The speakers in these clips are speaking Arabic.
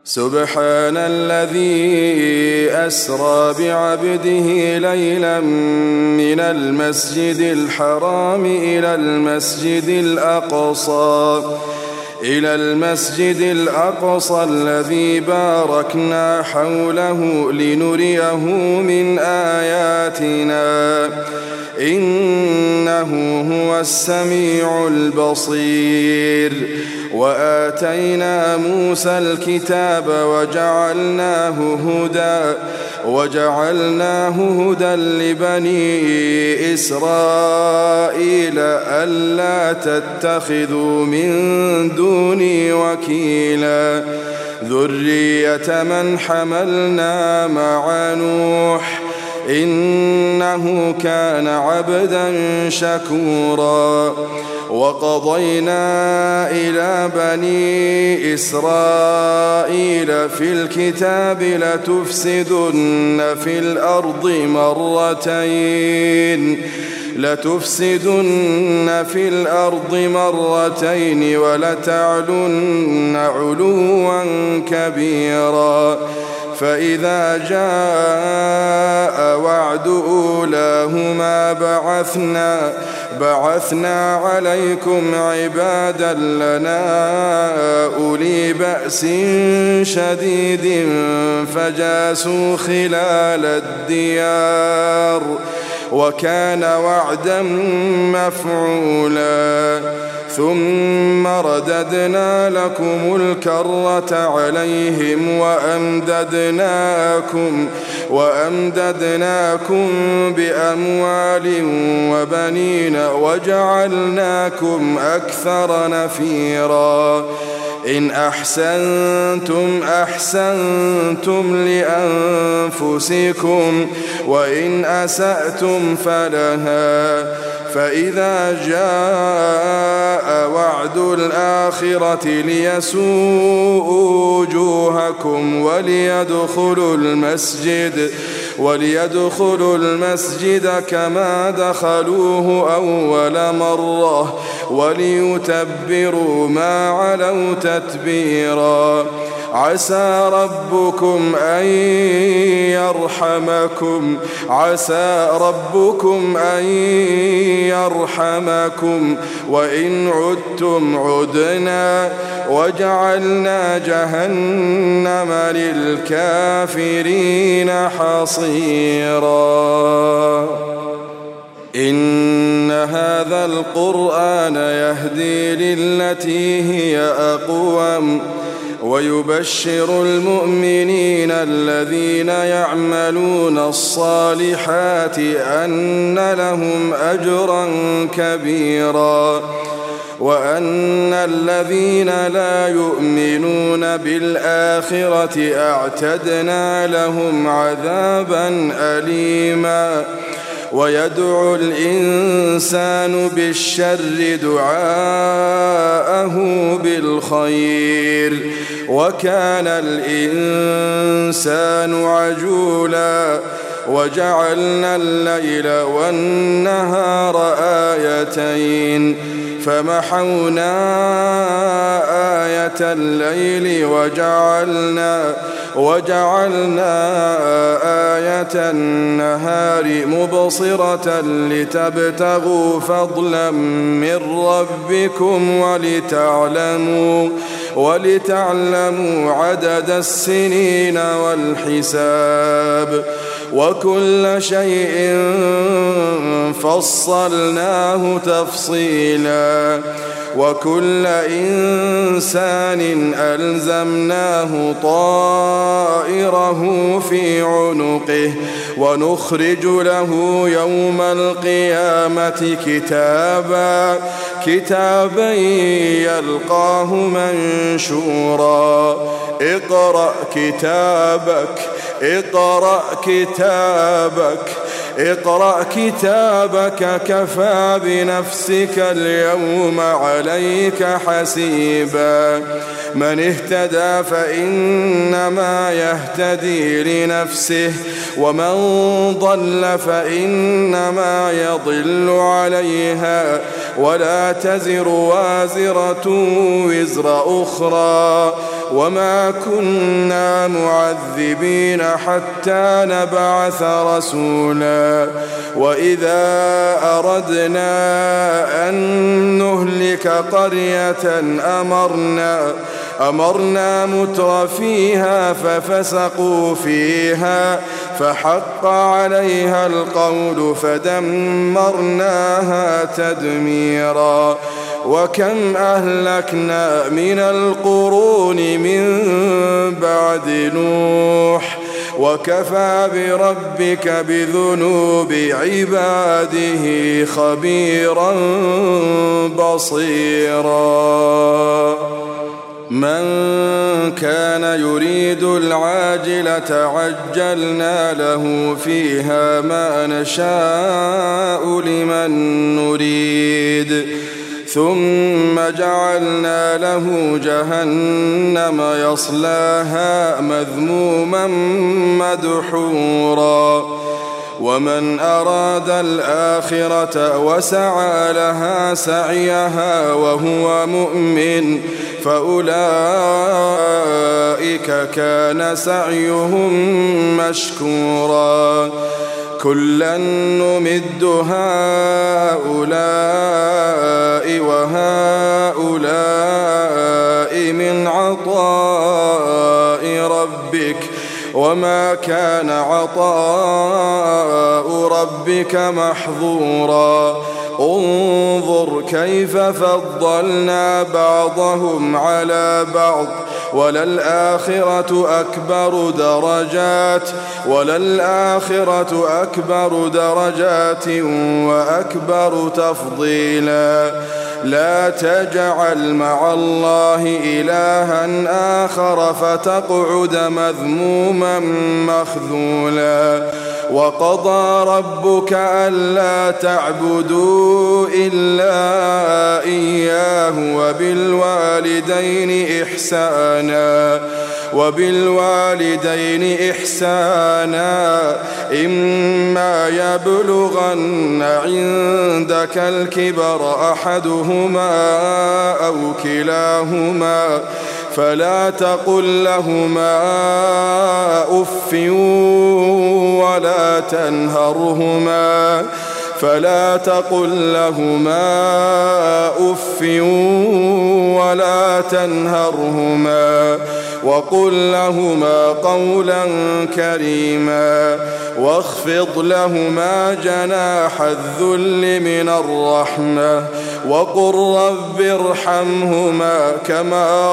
سبحان الذي أسرى بعبده ليلا من المسجد الحرام إلى المسجد الأقصى الذي باركنا حوله لنريه من آياتنا إنه هو السميع البصير. وآتينا موسى الكتاب وجعلناه هدى لبني إسرائيل ألا تتخذوا من دوني وكيلا ذرية من حملنا مع نوح إنه كان عبدا شكورا. وقضينا إلى بني إسرائيل في الكتاب لتفسدن في الأرض مرتين ولتعلن علوا كبيرا. فإذا جاء وعد أولاهما بعثنا عليكم عبادا لنا أولي بأس شديد فجاسوا خلال الديار وكان وعدا مفعولا. ثم رددنا لكم الكرة عليهم وأمددناكم بأموال وبنين وجعلناكم أكثر نفيرا. إن أحسنتم أحسنتم لأنفسكم وإن أسأتم فلها. فإذا جاء وعد الآخرة ليسوءوا وجوهكم وليدخلوا المسجد كما دخلوه أول مرة وليتبروا ما علوا تتبيرا. عسى ربكم أن يرحمكم وإن عدتم عدنا وجعلنا جهنم للكافرين حصيرا. إن هذا القرآن يهدي للتي هي أقوم ويبشر المؤمنين الذين يعملون الصالحات أن لهم أجرا كبيرا وأن الذين لا يؤمنون بالآخرة أعتدنا لهم عذابا أليما. ويدعو الإنسان بالشر دعاءه بالخير وكان الإنسان عجولا. وجعلنا الليل والنهار آيتين فمحونا آية الليل وجعلنا آية النهار مبصرة لتبتغوا فضلا من ربكم ولتعلموا عدد السنين والحساب وكل شيء فصلناه تفصيلا. وكل إنسان ألزمناه طائره في عنقه ونخرج له يوم القيامة كتابا يلقاه منشورا. اقرأ كتابك كفى بنفسك اليوم عليك حسيبا. من اهتدى فإنما يهتدي لنفسه ومن ضل فإنما يضل عليها ولا تزر وازرة وزر أخرى وما كنا معذبين حتى نبعث رسولا وإذا أردنا أن نهلك قرية أمرنا متر فيها ففسقوا فيها فحق عليها القول فدمرناها تدميرا وكم أهلكنا من القرون من بعد نوح وكفى بربك بذنوب عباده خبيرا بصيرا من كان يريد العاجلة عجلنا له فيها ما نشاء لمن نريد ثم جعلنا له جهنم يصلاها مذموما مدحورا ومن أراد الآخرة وسعى لها سعيها وهو مؤمن فأولئك كان سعيهم مشكورا كلا نمد هؤلاء وهؤلاء من عطاء ربك وما كان عطاء ربك محظورا انظر كيف فضلنا بعضهم على بعض وللآخرة أكبر درجات وأكبر تفضيلا لا تجعل مع الله إلها آخر فتقعد مذموما مخذولا وقضى ربك ألا تعبدوا إلا إياه وبالوالدين إحسانا إما يبلغن عندك الكبر أحدهما أو كلاهما فلا تقل لهما أف ولا تنهرهما وقل لهما قولا كريما واخفض لهما جناح الذل من الرحمة وقل رب ارحمهما كما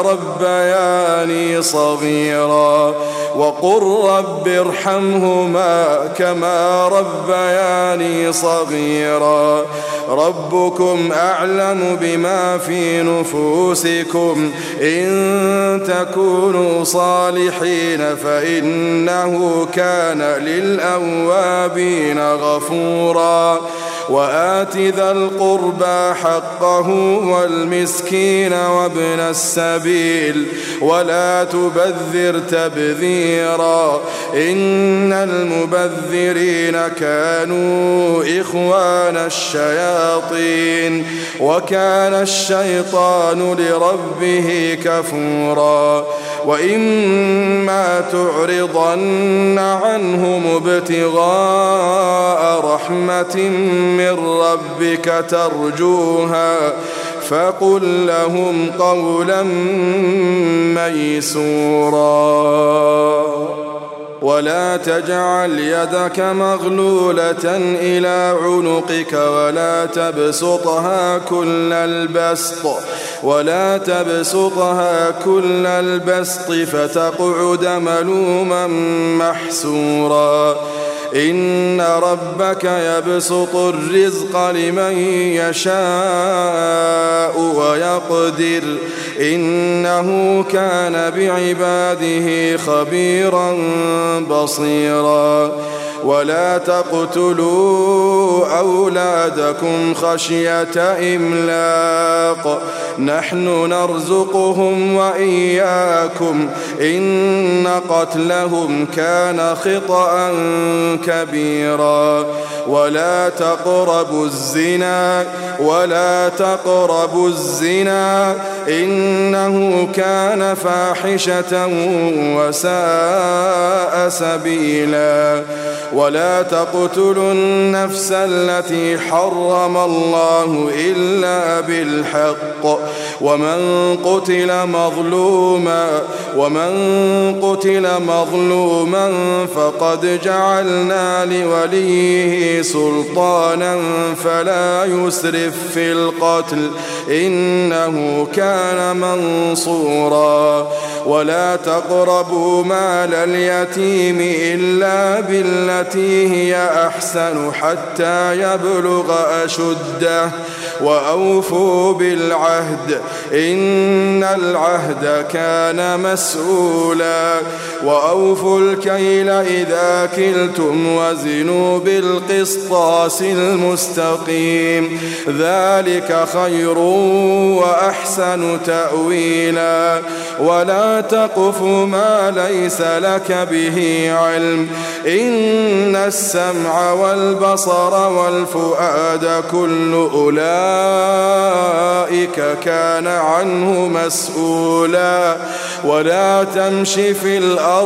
ربياني صغيرا ربكم أعلم بما في نفوسكم إن تكونوا صالحين فإنه كان للأوابين غفورا وآت ذا القربى حقه والمسكين وابن السبيل ولا تبذر تبذيرا إن المبذرين كانوا إخوان الشياطين وكان الشيطان لربه كفورا وإما تعرضن عنهم ابتغاء رحمة من ربك ترجوها فقل لهم قولا ميسورا ولا تجعل يدك مغلولة إلى عنقك ولا تبسطها كل البسط فتقعد ملوما محسورا إن ربك يبسط الرزق لمن يشاء ويقدر إنه كان بعباده خبيرا بصيرا ولا تقتلوا أولادكم خشية إملاق نحن نرزقهم وإياكم إن قتلهم كان خطأ كبيرا ولا تقربوا الزنا إنه كان فاحشة وساء سبيلا ولا تقتلوا النفس التي حرم الله إلا بالحق ومن قتل مظلوما فقد جعلنا لوليه سلطانا فلا يسرف في القتل إنه كان منصورا ولا تقربوا مال اليتيم إلا بالتي هي أحسن حتى يبلغ أشده وأوفوا بالعهد إن العهد كان مسؤولا وأوفوا الكيل إذا كلتم وزنوا بالقسطاس المستقيم ذلك خير وأحسن تأويلا ولا تقف ما ليس لك به علم إن السمع والبصر والفؤاد كل أولئك كان عنه مسؤولا ولا تمش في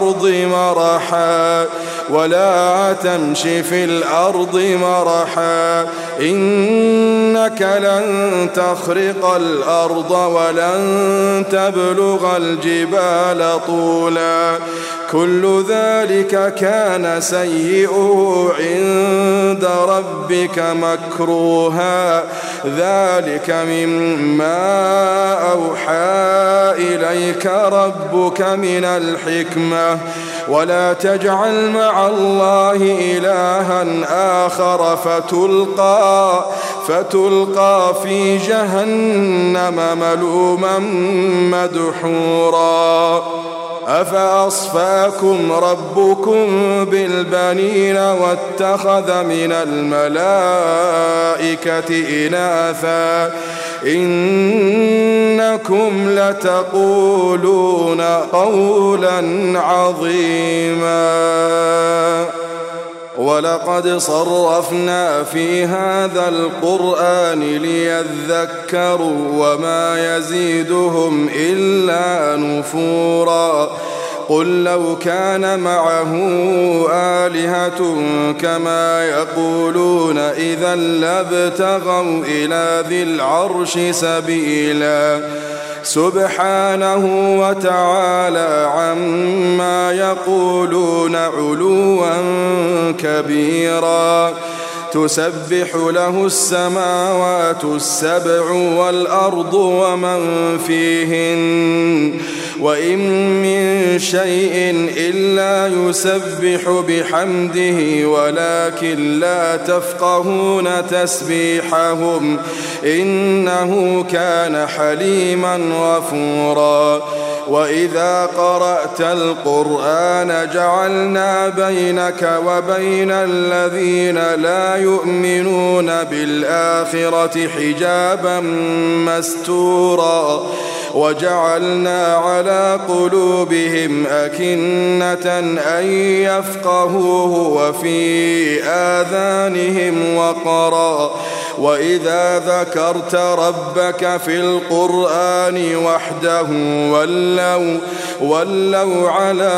الأرض مرحا إنك لن تخرق الأرض ولن تبلغ الجبال طولا كل ذلك كان سيئه عند ربك مكروها ذلك مما أوحى إليك ربك من الحكمة ولا تجعل مع الله إلها آخر فتلقى في جهنم ملوما مدحورا أفأصفاكم ربكم بالبنين واتخذ من الملائكة إناثا إنكم لتقولون قولا عظيما ولقد صرفنا في هذا القرآن ليذكروا وما يزيدهم إلا نفورا قل لو كان معه آلهة كما يقولون إذا لابتغوا إلى ذي العرش سبيلا سبحانه وتعالى عما يقولون علوا كبيرا تسبح له السماوات السبع والأرض ومن فيهن وإن من شيء إلا يسبح بحمده ولكن لا تفقهون تسبيحهم إنه كان حليما غفورا وإذا قرأت القرآن جعلنا بينك وبين الذين لا يؤمنون بالآخرة حجابا مستورا وجعلنا على قلوبهم أكنة أن يفقهوه وفي آذانهم وقرا وإذا ذكرت ربك في القرآن وحده ولوا على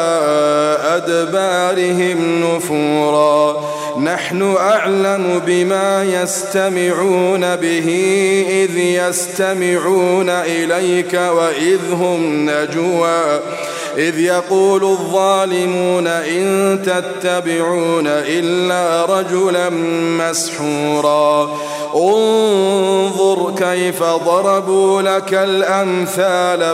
أدبارهم نفورا نحن أعلم بما يستمعون به إذ يستمعون إليك وإذ هم نجوى إذ يقول الظالمون إن تتبعون إلا رجلا مسحورا انظر كيف ضربوا لك الأمثال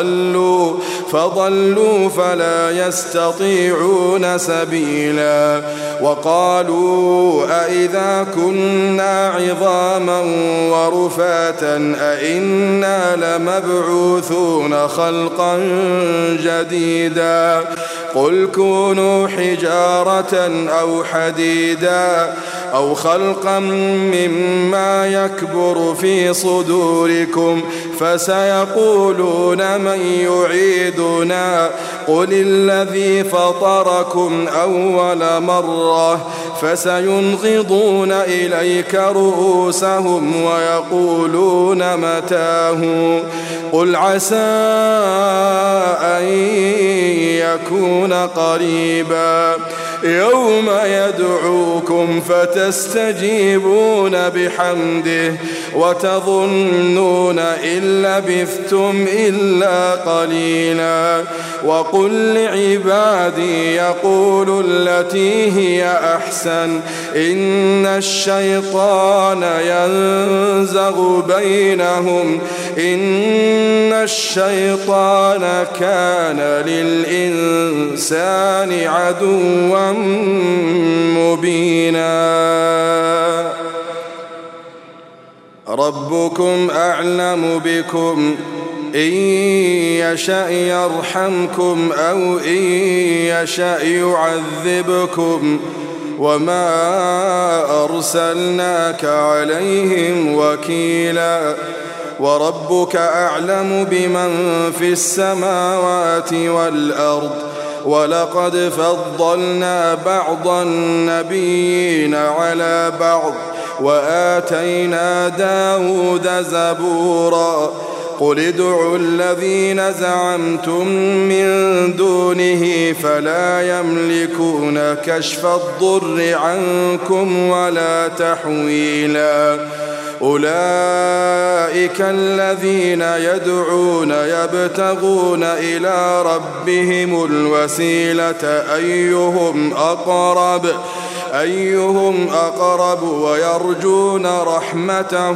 فضلوا فلا يستطيعون سبيلا وقالوا أئذا كنا عظاما ورفاتا أئنا لمبعوثون خلقا جديدا قل كونوا حجارة أو حديدا أو خلقا مما يكبر في صدوركم فسيقولون من يعيدنا قل الذي فطركم أول مرة فسينغضون إليك رؤوسهم ويقولون متاه قل عسى أن يكون قريبا يوم يدعوكم فتستجيبون بحمده وتظنون إن لبثتم إلا قليلا وقل لعبادي يقولوا التي هي أحسن إن الشيطان ينزغ بينهم إن الشيطان كان للإنسان عدوا مبينا ربكم أعلم بكم إن يشأ يرحمكم أو إن يشأ يعذبكم وما أرسلناك عليهم وكيلا وربك أعلم بمن في السماوات والأرض ولقد فضلنا بعض النبيين على بعض وآتينا داود زبورا قل ادعوا الذين زعمتم من دونه فلا يملكون كشف الضر عنكم ولا تحويلا أولئك الذين يدعون يبتغون إلى ربهم الوسيلة أيهم أقرب ويرجون رحمته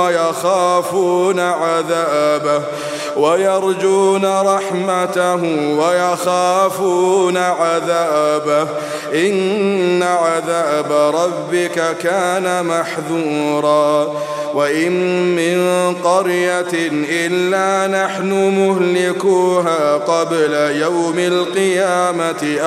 ويخافون عذابه إن عذاب ربك كان محذورا وإن من قرية إلا نحن مهلكوها قبل يوم القيامة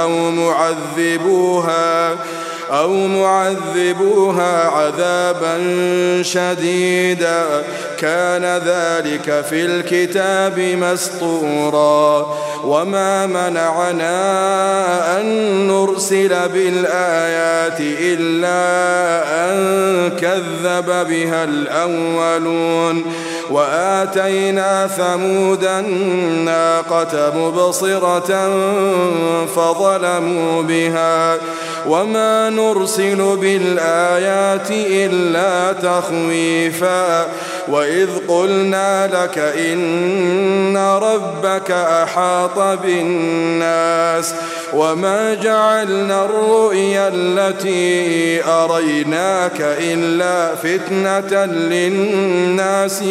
أو معذبوها عذابا شديدا كان ذلك في الكتاب مسطورا وما منعنا أن نرسل بالآيات إلا أن كذب بها الأولون وآتينا ثمود الناقة مبصرة فظلموا بها وما نرسل بالآيات إلا تخويفا وإذ قلنا لك إن ربك أحاط بالناس وما جعلنا الرؤيا التي أريناك إلا فتنة للناس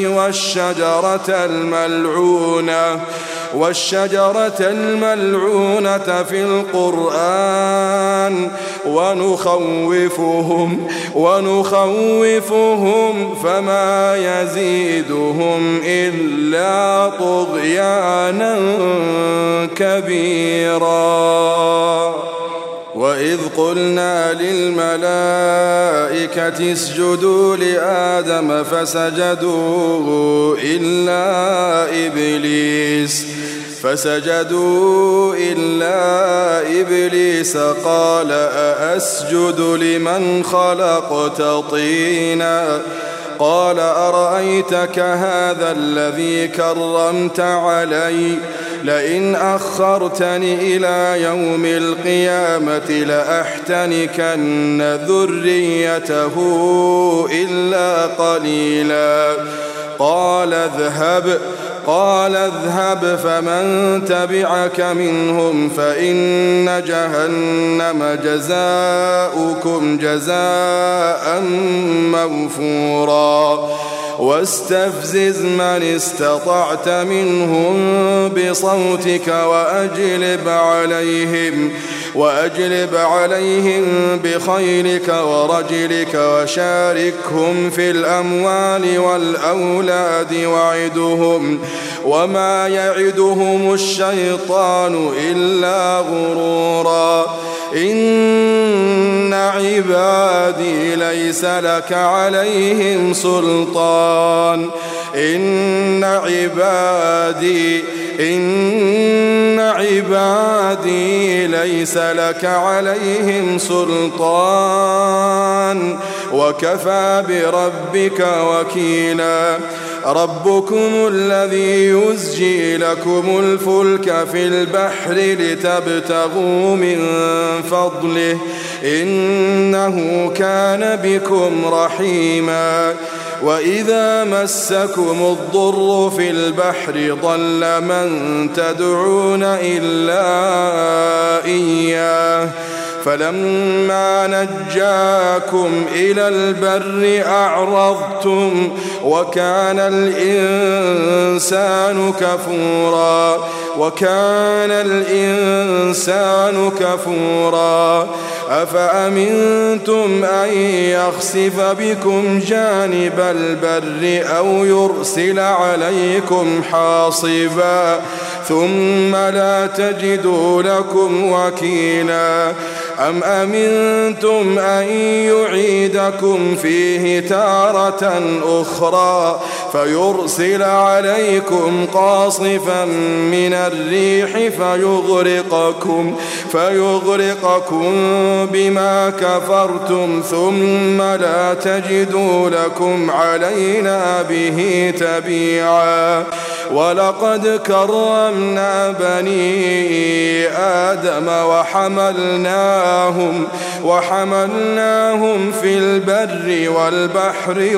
والشجرة الملعونة في القرآن ونخوفهم فما يزيدهم إلا طغيانا كبيرا وإذ قلنا للملائكة اسجدوا لآدم فسجدوا إلا إبليس قال أأسجد لمن خلقت طينا قال أرأيتك هذا الذي كرمت علي لئن أخرتني إلى يوم القيامة لأحتنكن ذريته إلا قليلا قال اذهب فمن تبعك منهم فإن جهنم جزاؤكم جزاء موفورا واستفزز من استطعت منهم بصوتك وأجلب عليهم بخيلك ورجلك وشاركهم في الأموال والأولاد وعدهم وما يعدهم الشيطان إلا غرورا إن عبادي ليس لك عليهم سلطان إن عبادي ليس لك عليهم سلطان وكفى بربك وكيلا ربكم الذي يزجي لكم الفلك في البحر لتبتغوا من فضله إنه كان بكم رحيما وإذا مسكم الضر في البحر ضل من تدعون إلا إياه فلما نجاكم إلى البر أعرضتم وكان الإنسان كفورا أفأمنتم أن يخسف بكم جانب البر أو يرسل عليكم حاصبا ثم لا تجدوا لكم وكيلا أم أمنتم أن يعيدكم فيه تارة أخرى فيرسل عليكم قاصفا من الريح فيغرقكم بما كفرتم ثم لا تجدوا لكم علينا به تبيعا ولقد كرمنا بني آدم وحملناهم في البر والبحر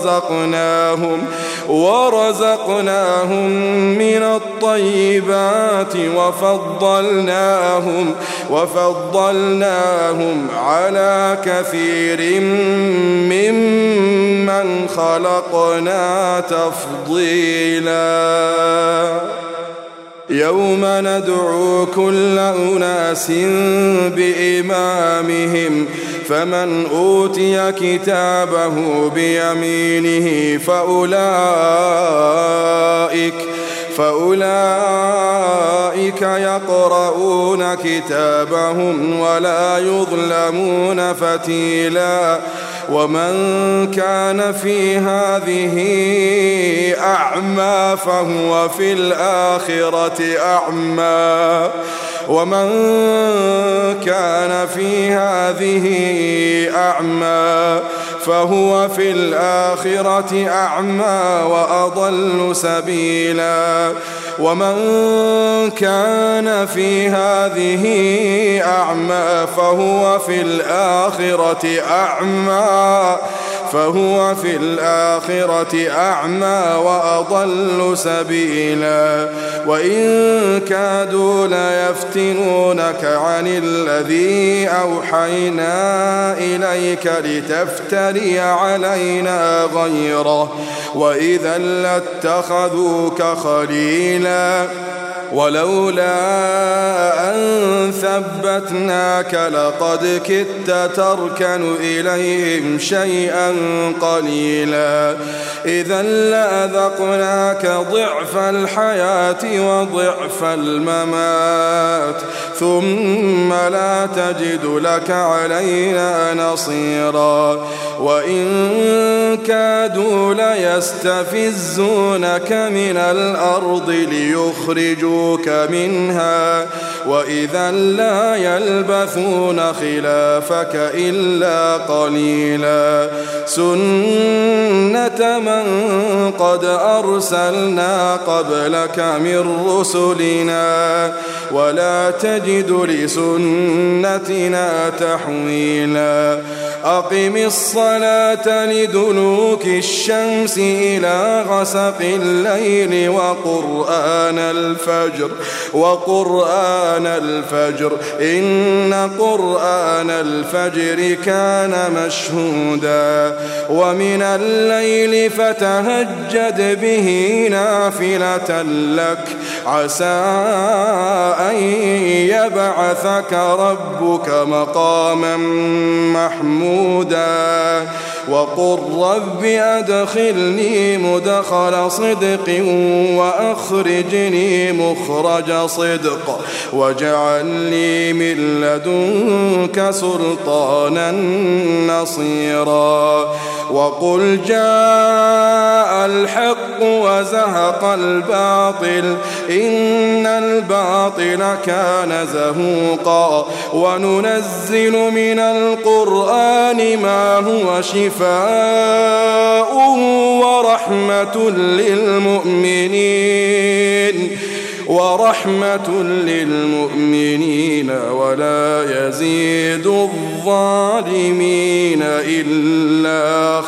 ورزقناهم من الطيبات وفضلناهم على كثير ممن خلقنا تفضيلا يوم ندعو كل أناس بإمامهم فمن أوتي كتابه بيمينه فأولئك يقرؤون كتابهم ولا يظلمون فتيلا ومن كان في هذه أعمى فهو في الآخرة أعمى وأضل سبيلا ومن كان في هذه أعمى فهو في الآخرة أعمى وأضل سبيلا وإن كادوا ليفتنونك عن الذي أوحينا إليك لتفتري علينا غيره وإذا لاتخذوك خليلا ولولا أن ثبتناك لقد كدت تركن إليهم شيئا قليلا إذا لأذقناك ضعف الحياة وضعف الممات ثم لا تجد لك علينا نصيرا وإن كادوا ليستفزونك من الأرض ليخرجوك منها وإذا لا يلبثون خلافك إلا قليلا سنة من قد أرسلنا قبلك من رسلنا ولا تجد لسنتنا تحويلا أقم الصلاة لدلوك الشمس إلى غسق الليل وقرآن الفجر إن قرآن الفجر كان مشهودا ومن الليل فتهجد به نافلة لك عسى أن يبعثك ربك مقاما محمودا وقل رب أدخلني مدخل صدق وأخرجني مخرج صدق واجعل لي من لدنك سلطانا نصيرا وقل جاء الحق وزهق الباطل إن الباطل كان زهوقا وننزل من القرآن ما هو شفاء ورحمة للمؤمنين ولا يزيد الظالمين إلا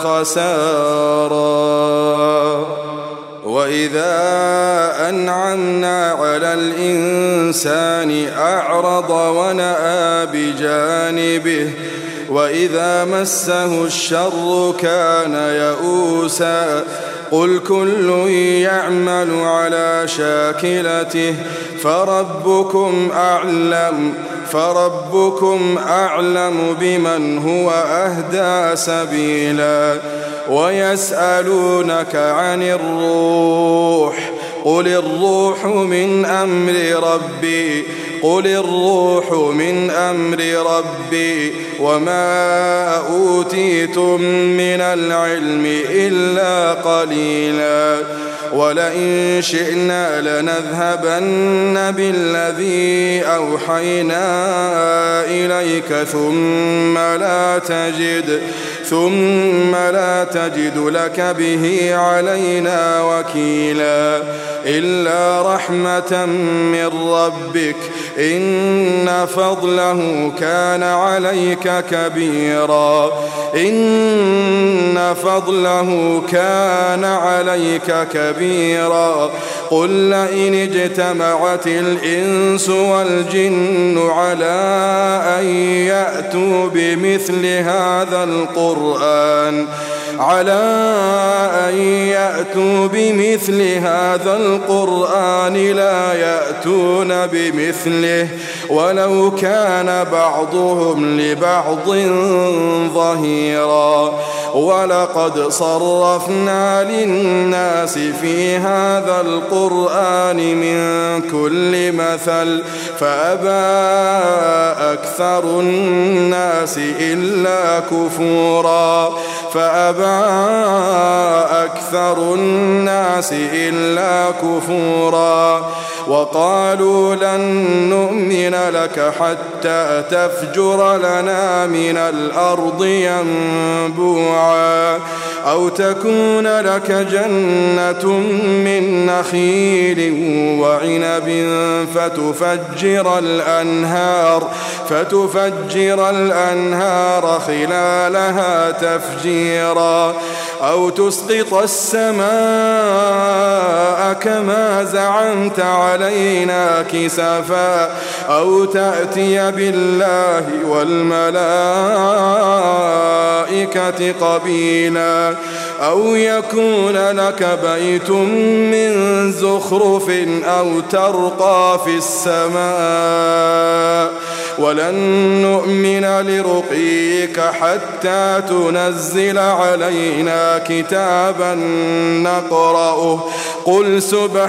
خسارا وإذا أنعمنا على الإنسان أعرض ونأى بجانبه وإذا مسه الشر كان يئوسا قل كل يعمل على شاكلته فربكم أعلم بمن هو أهدى سبيلا ويسألونك عن الروح قل الروح من أمر ربي وما أوتيتم من العلم إلا قليلا ولئن شئنا لنذهبن بالذي أوحينا إليك ثم لا تجد لك به علينا وكيلا إلا رحمة من ربك إن فضله كان عليك كبيرا قل لئن اجتمعت الإنس والجن على أن يأتوا بمثل هذا القرآن لا يأتون بمثله ولو كان بعضهم لبعض ظهيرا ولقد صرفنا للناس في هذا القرآن من كل مثل فأبى أكثر الناس إلا كفورا وقالوا لن نؤمن لك حتى تفجر لنا من الأرض ينبوعا أو تكون لك جنة من نخيل وعنب فتفجر الأنهار خلالها تفجيرا أو تسقط السماء كما زعمت علينا كسفا أو تأتي بالله والملائكة قبيلا أو يكون لك بيت من زخرف أو ترقى في السماء ولن نؤمن لرقيك حتى تنزل علينا كتابا نقرأه قل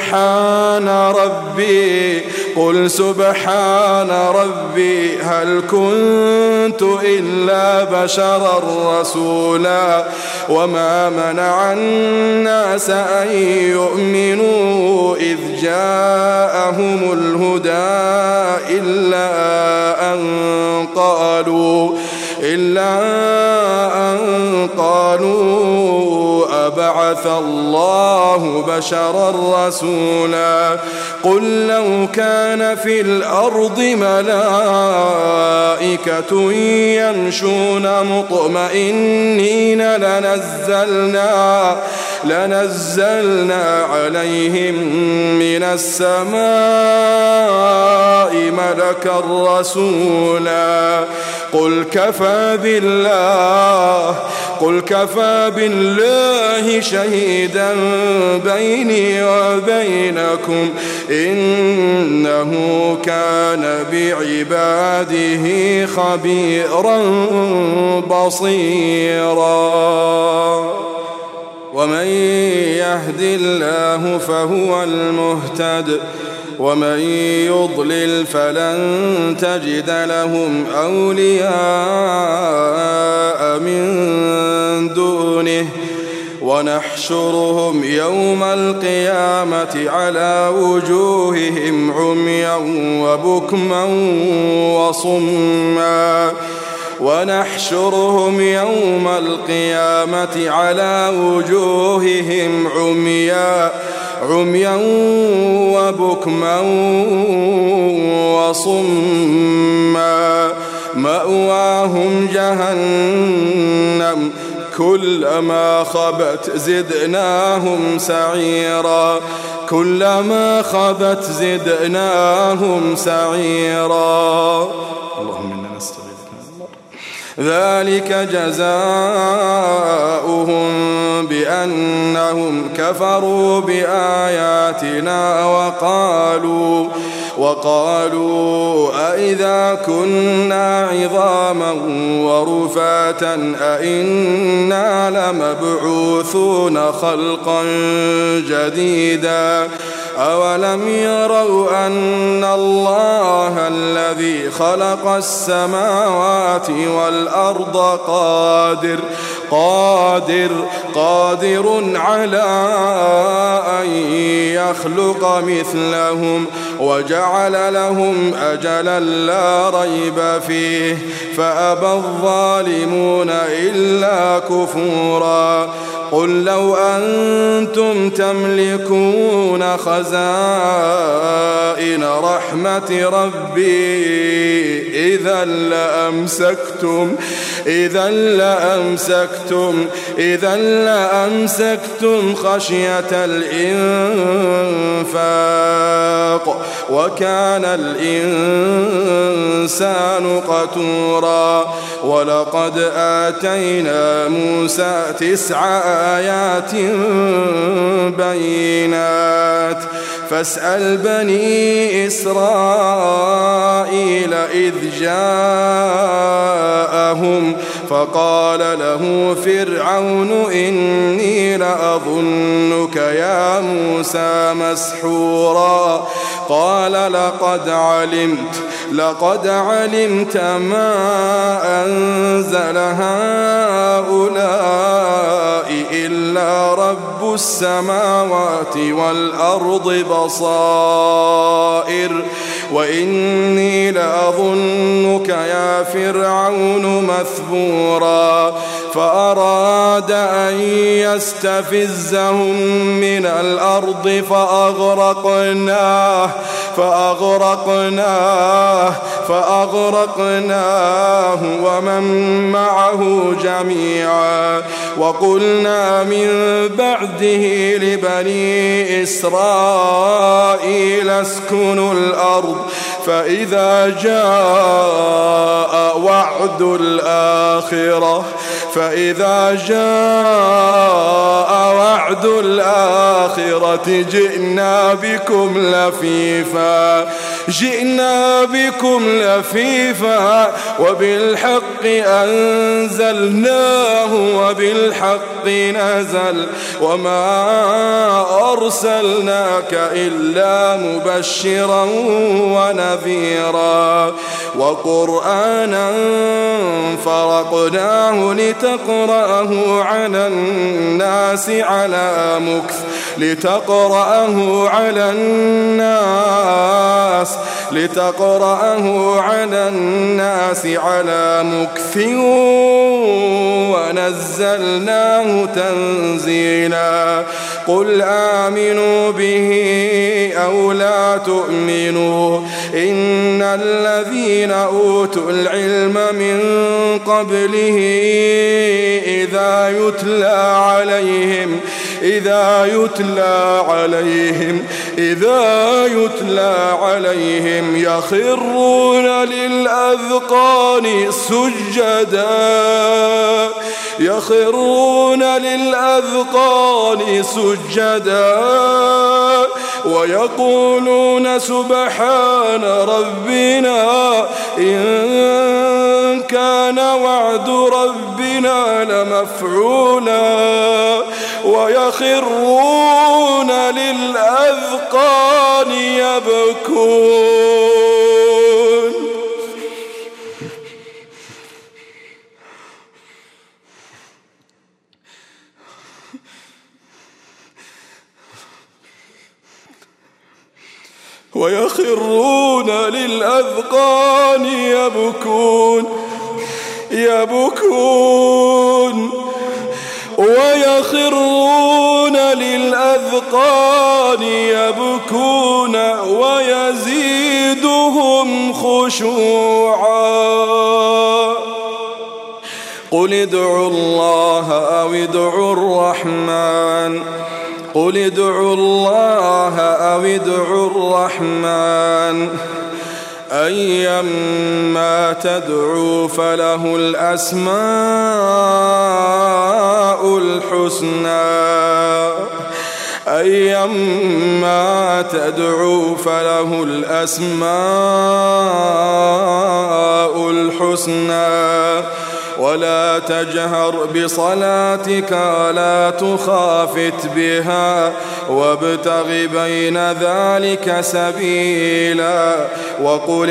سبحان ربي هل كنت إلا بشرا رسولا وما منع الناس أن يؤمنوا إذ جاءهم الهدى إلا أن قالوا أبعث الله بشرا رسولا قل لو كان في الأرض ملائكة يمشون مطمئنين لنزلنا عليهم من السماء ملكا رسولا قل كفى بالله شهيدا بيني وبينكم إنه كان بعباده خبيرا بصيرا ومن يهد الله فهو المهتد ومن يضلل فلن تجد لهم أولياء من دونه ونحشرهم يوم القيامة على وجوههم عميا وبكما وصما ونحشرهم يوم القيامة على وجوههم عميا وبكما وصما مأواهم جهنم كلما خبت زدناهم سعيرا كلما خبت زدناهم سعيرا اللهم إنا نستغيثك ذلك جزاؤهم بأنهم كفروا بآياتنا وقالوا أئذا كنا عظاما ورفاتا أئنا لمبعوثون خلقا جديدا أولم يروا أن الله الذي خلق السماوات والأرض قادر على أن يخلق مثلهم وجعل لهم أجلا لا ريب فيه فأبى الظالمون إلا كفورا قل لو أنتم تملكون خزائن رحمة ربي إذا لأمسكتم خشية الإنفاق وكان الإنسان قتورا ولقد آتينا موسى 9 آيات بينات فاسأل بني إسرائيل إذ جاءهم فقال له فرعون إني لأظنك يا موسى مسحورا قال لقد علمت ما أنزل هؤلاء إلا رب السماوات والأرض بصائر وإني لأظنك يا فرعون مثبورا فأراد أن يستفزهم من الأرض فأغرقناه ومن معه جميعا وقلنا من بعده لبني إسرائيل اسكنوا الأرض فإذا جاء وعد الآخرة جئنا بكم لفيفا وبالحق أنزلناه وبالحق نزل وما أرسلناك إلا مبشرا ونذيرا وقرآنا فرقناه لتقرأه على الناس على مكث ونزلناه تنزيلا قل آمنوا به أو لا تؤمنوا إن الذين أوتوا العلم من قبله إذا يتلى عليهم يخرون للأذقان سجدا ويقولون سبحان ربنا إن كان وعد ربنا لمفعولا ويخرون للأذقان يبكون ويخرون للأذقان يبكون ويخرون للأذقان يبكون ويزيدهم خشوعا قل ادعوا الله أو ادعوا الرحمن قل ادعوا الله أو ادعوا الرحمن أيما تدعوا فله الأسماء الحسنى ولا تجهر بصلاتك ولا تخافت بها وابتغ بين ذلك سبيلا وقل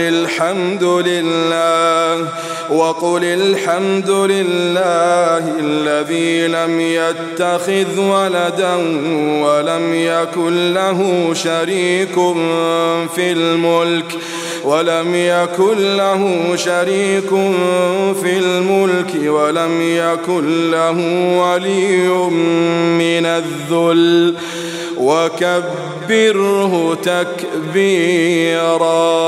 الحمد لله الذي لم يتخذ ولدا ولم يكن له شريك في الملك ولم يكن له ولي من الذل وكبره تكبيرا